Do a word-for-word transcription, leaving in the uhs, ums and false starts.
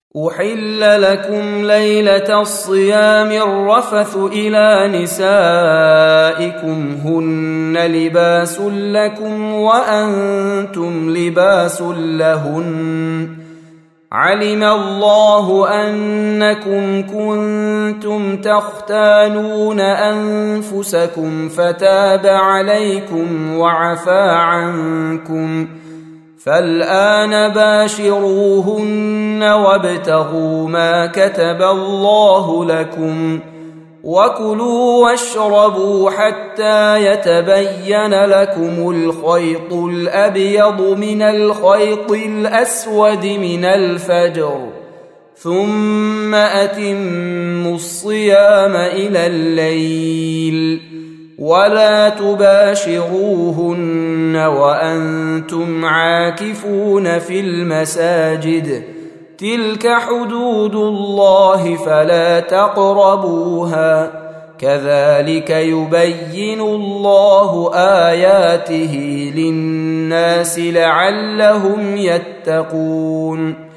أحل لكم ليلة الصيام الرفث إلى نسائكم هن لباس لكم وأنتم لباس لهن علم الله أنكم كنتم تختانون أنفسكم فتاب عليكم وعفى عنكم فالآن باشروهن وابتغوا ما كتب الله لكم وكلوا واشربوا حتى يتبين لكم الخيط الأبيض من الخيط الأسود من الفجر ثم أتموا الصيام إلى الليل ولا تباشروهن وأنتم عاكفون في المساجد تلك حدود الله فلا تقربوها كذلك يبين الله آياته للناس لعلهم يتقون